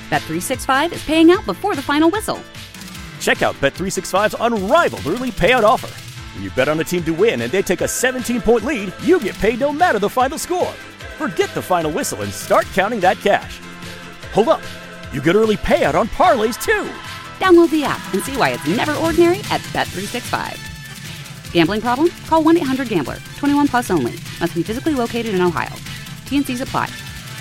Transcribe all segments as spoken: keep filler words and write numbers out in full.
Bet three sixty-five is paying out before the final whistle. Check out Bet three sixty-five's unrivaled early payout offer. When you bet on a team to win and they take a seventeen-point lead, you get paid no matter the final score. Forget the final whistle and start counting that cash. Hold up. You get early payout on parlays, too. Download the app and see why it's never ordinary at Bet three sixty-five. Gambling problem? Call one eight hundred gambler. twenty-one plus only. Must be physically located in Ohio. T N Cs apply.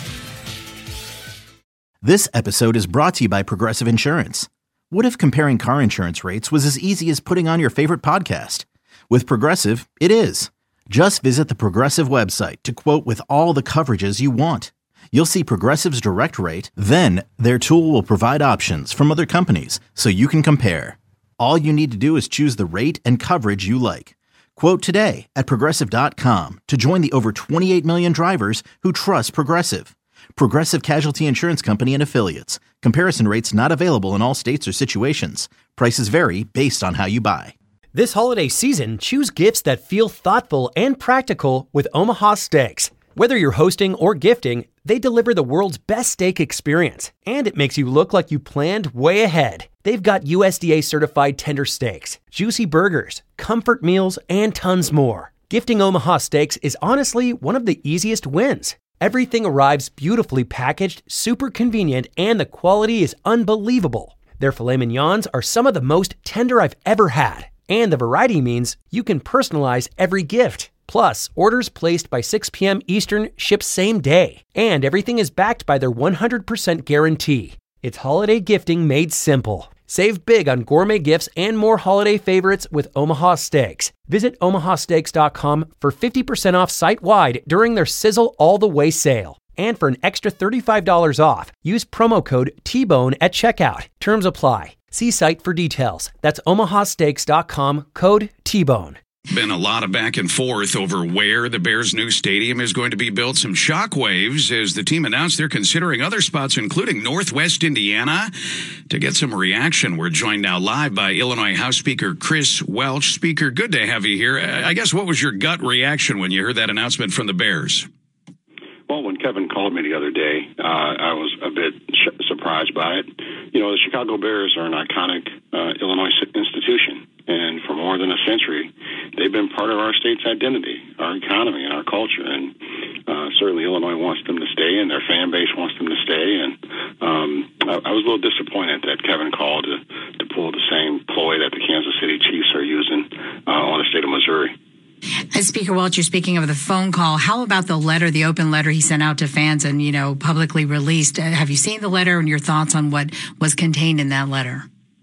This episode is brought to you by Progressive Insurance. What if comparing car insurance rates was as easy as putting on your favorite podcast? With Progressive, it is. Just visit the Progressive website to quote with all the coverages you want. You'll see Progressive's direct rate, then their tool will provide options from other companies so you can compare. All you need to do is choose the rate and coverage you like. Quote today at Progressive dot com to join the over twenty-eight million drivers who trust Progressive. Progressive Casualty Insurance Company and Affiliates. Comparison rates not available in all states or situations. Prices vary based on how you buy. This holiday season, choose gifts that feel thoughtful and practical with Omaha Steaks. Whether you're hosting or gifting, they deliver the world's best steak experience, and it makes you look like you planned way ahead. They've got U S D A-certified tender steaks, juicy burgers, comfort meals, and tons more. Gifting Omaha Steaks is honestly one of the easiest wins. Everything arrives beautifully packaged, super convenient, and the quality is unbelievable. Their filet mignons are some of the most tender I've ever had, and the variety means you can personalize every gift. Plus, orders placed by six p.m. Eastern ship same day, and everything is backed by their one hundred percent guarantee. It's holiday gifting made simple. Save big on gourmet gifts and more holiday favorites with Omaha Steaks. Visit omaha steaks dot com for fifty percent off site-wide during their Sizzle All the Way sale. And for an extra thirty-five dollars off, use promo code T Bone at checkout. Terms apply. See site for details. That's omaha steaks dot com, code T Bone. Been a lot of back and forth over where the Bears' new stadium is going to be built. Some shockwaves as the team announced they're considering other spots, including Northwest Indiana. To get some reaction, we're joined now live by Illinois House Speaker Chris Welch. Speaker, good to have you here. I guess what was your gut reaction when you heard that announcement from the Bears? Well, when Kevin called me the other day, uh, I was a bit sh- surprised by it. You know, the Chicago Bears are an iconic uh, Illinois institution, and for more than a century, they've been part of our state's identity, our economy, and our culture. And uh, certainly Illinois wants them to stay, and their fan base wants them to stay. And um, I, I was a little disappointed that Kevin called to, to pull the same ploy that the Kansas City Chiefs are using uh, on the state of Missouri. As Speaker Welch, you're speaking of the phone call. How about the letter, the open letter he sent out to fans and, you know, publicly released? Have you seen the letter and your thoughts on what was contained in that letter?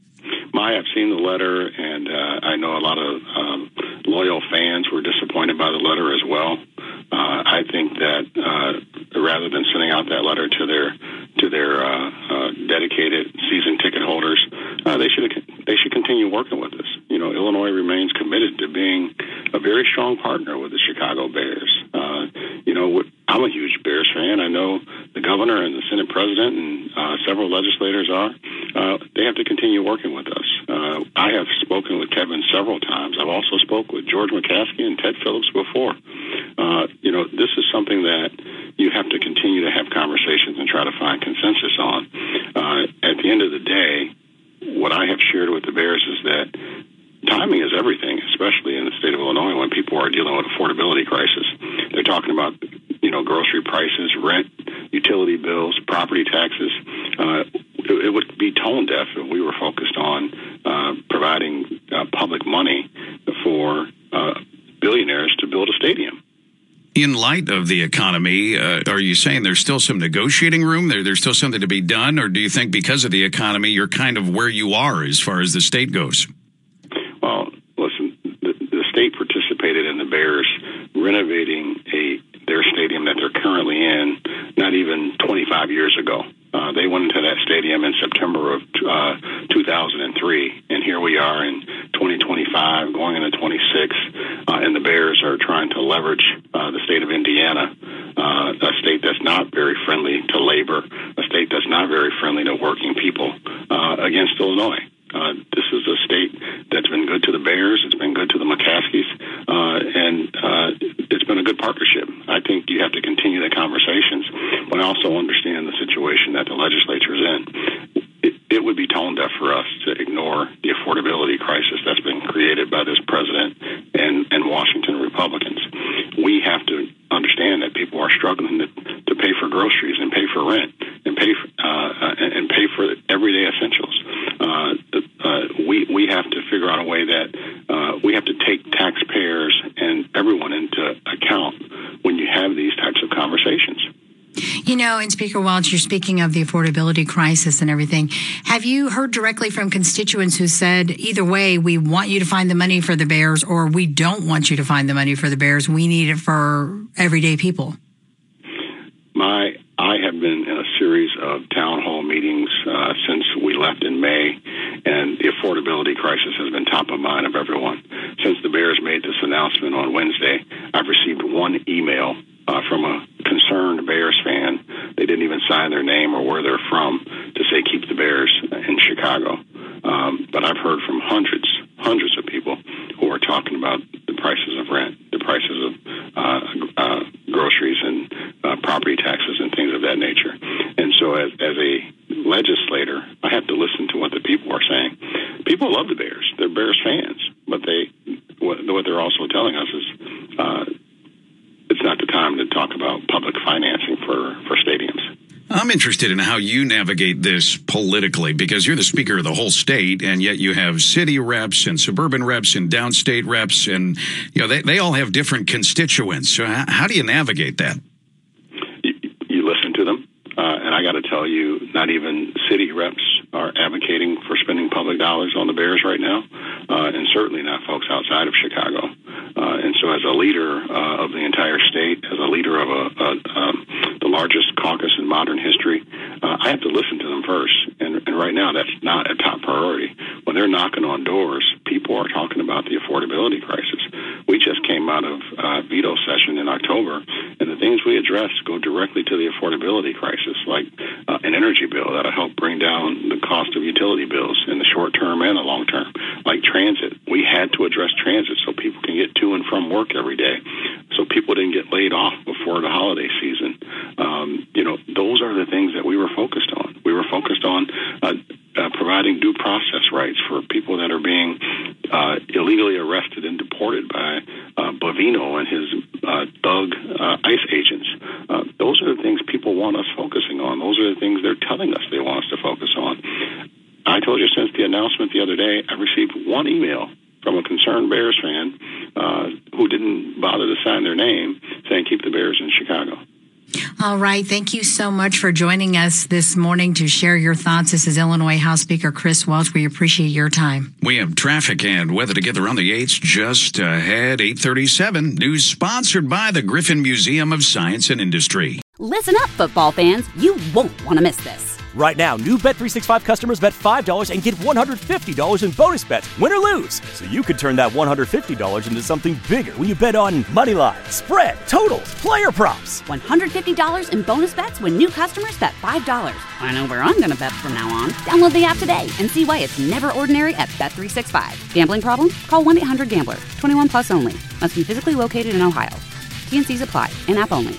I have seen the letter, and uh, I know a lot of um, loyal fans were disappointed by the letter as well. Uh, I think that uh, rather than sending out that letter to their to their uh, uh, dedicated season ticket holders, uh, they should they should continue working with us. You know, Illinois remains committed to being a very strong partner with the Chicago Bears. Uh, you know, I'm a huge Bears fan. I know the governor and the Senate president and uh, several legislators are. Uh, they have to continue working with us. Uh, I have spoken with Kevin several times. I've also spoke with George McCaskey and Ted Phillips before. Uh, you know, this is something that you have to continue to have conversations and try to find consensus on. Uh, at the end of the day, what I have shared with the Bears is that timing is everything, especially in the state of Illinois when people are dealing with affordability crisis. They're talking about, you know, grocery prices, rent, utility bills, property taxes. Uh, it, it would be tone deaf if we were focused on uh, providing uh, public money for uh, billionaires to build a stadium. In light of the economy, uh, are you saying there's still some negotiating room? There, there's still something to be done? Or do you think because of the economy, you're kind of where you are as far as the state goes? Well, listen, the, the state participated in the Bears renovating a their stadium that they're currently in not even twenty-five years ago. Uh, they went into that stadium in September of uh, two thousand three, and here we are in twenty twenty-five, going into twenty-six, uh, and the Bears are trying to leverage uh, the state of Indiana, uh, a state that's not very friendly to labor, a state that's not very friendly to working people, uh, against Illinois. Uh, this is a state that's been good to the Bears. It's been good to the McCaskies, uh, and uh, it's been a good partnership. I think you have to continue the conversations, but I also understand the situation that the legislature is in. would be tone deaf for us to ignore the affordability crisis that's been created by this president and, and Washington Republicans. We have to understand that people are struggling to, to pay for groceries and pay for rent and pay for, uh, and, and pay for everyday essentials. Uh, uh, we we have to figure out a way that uh, we have to take taxpayers and everyone into account when you have these types of conversations. You know, and Speaker Welch, you're speaking of the affordability crisis and everything. Have you heard directly from constituents who said, either way, we want you to find the money for the Bears, or we don't want you to find the money for the Bears, we need it for everyday people? My, I have been in a series of town hall meetings uh, since we left in May, and the affordability crisis has been top of mind of everyone. Since the Bears made this announcement on Wednesday, I've received one email uh, from a concerned Bears fan. They didn't even sign their name or where they're from to say keep the Bears in Chicago. Um, but I've heard from hundreds, hundreds of people who are talking about the prices of rent, the prices of uh, uh, groceries and uh, property taxes and things of that nature. And so as, as a legislator, I have to listen to what the people are saying. People love the Bears. They're Bears fans. But they, what, what they're also telling us is uh, it's not the time to talk about public financing for, for stadiums. I'm interested in how you navigate this politically, because you're the speaker of the whole state, and yet you have city reps and suburban reps and downstate reps, and you know they, they all have different constituents. So how, how do you navigate that? You, you listen to them, uh, and I got to tell you, not even city reps are advocating for spending public dollars on the Bears right now, uh, and certainly not folks outside of Chicago. Uh, and so as a leader uh, of the entire state, as a leader of a, a, um, the largest caucus in modern history, uh, I have to listen to them first. And, and right now, that's not a top priority. When they're knocking on doors, people are talking about the affordability crisis. We just came out of uh, veto session in October, and the things we addressed go directly to the affordability crisis, like uh, an energy bill that'll help bring down the cost of utility bills in the short term and the long term, like transit. We had to address transit so people can get to and from work every day, so people didn't get laid off before the holiday season. Um, you know, those are the things that we were focused on. We were focused on uh, uh, providing due process rights for people that are being uh, illegally arrested and deported by uh, Bovino and his uh, thug uh, ICE agents. Uh, those are the things people want us focusing on. Those are the things they're telling us they want us to focus on. I told you, since the announcement the other day, I received one email from a concerned Bears fan uh, who didn't bother to sign their name saying keep the Bears in Chicago. All right. Thank you so much for joining us this morning to share your thoughts. This is Illinois House Speaker Chris Welch. We appreciate your time. We have traffic and weather together on the eights just ahead, eight thirty-seven. News sponsored by the Griffin Museum of Science and Industry. Listen up, football fans. You won't want to miss this. Right now, new Bet three sixty-five customers bet five dollars and get one hundred fifty dollars in bonus bets, win or lose. So you could turn that one hundred fifty dollars into something bigger when you bet on money line, spread, totals, player props. one hundred fifty dollars in bonus bets when new customers bet five dollars. I know where I'm going to bet from now on. Download the app today and see why it's never ordinary at Bet three sixty-five. Gambling problem? Call one eight hundred gambler. twenty-one plus only. Must be physically located in Ohio. T N Cs apply. In-app only.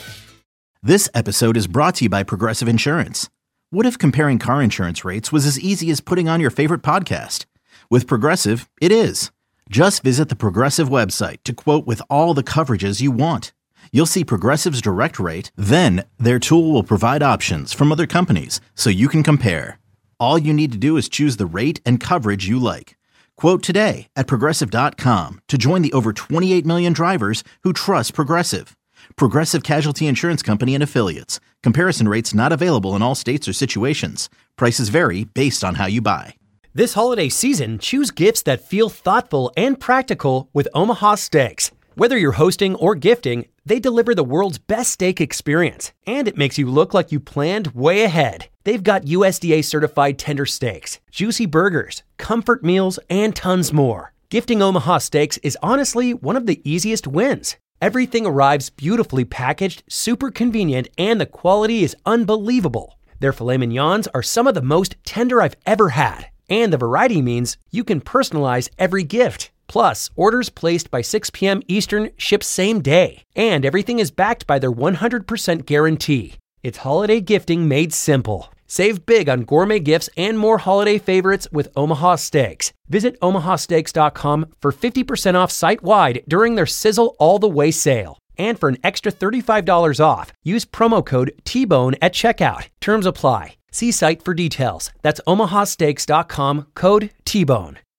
This episode is brought to you by Progressive Insurance. What if comparing car insurance rates was as easy as putting on your favorite podcast? With Progressive, it is. Just visit the Progressive website to quote with all the coverages you want. You'll see Progressive's direct rate, then their tool will provide options from other companies so you can compare. All you need to do is choose the rate and coverage you like. Quote today at Progressive dot com to join the over twenty-eight million drivers who trust Progressive. Progressive Casualty Insurance Company and Affiliates. Comparison rates not available in all states or situations. Prices vary based on how you buy. This holiday season, choose gifts that feel thoughtful and practical with Omaha Steaks. Whether you're hosting or gifting, they deliver the world's best steak experience, and it makes you look like you planned way ahead. They've got U S D A certified tender steaks, juicy burgers, comfort meals, and tons more. Gifting Omaha Steaks is honestly one of the easiest wins. Everything arrives beautifully packaged, super convenient, and the quality is unbelievable. Their filet mignons are some of the most tender I've ever had, and the variety means you can personalize every gift. Plus, orders placed by six p.m. Eastern ship same day, and everything is backed by their one hundred percent guarantee. It's holiday gifting made simple. Save big on gourmet gifts and more holiday favorites with Omaha Steaks. Visit omaha steaks dot com for fifty percent off site-wide during their Sizzle All the Way sale. And for an extra thirty-five dollars off, use promo code T-Bone at checkout. Terms apply. See site for details. That's omaha steaks dot com, code T-Bone.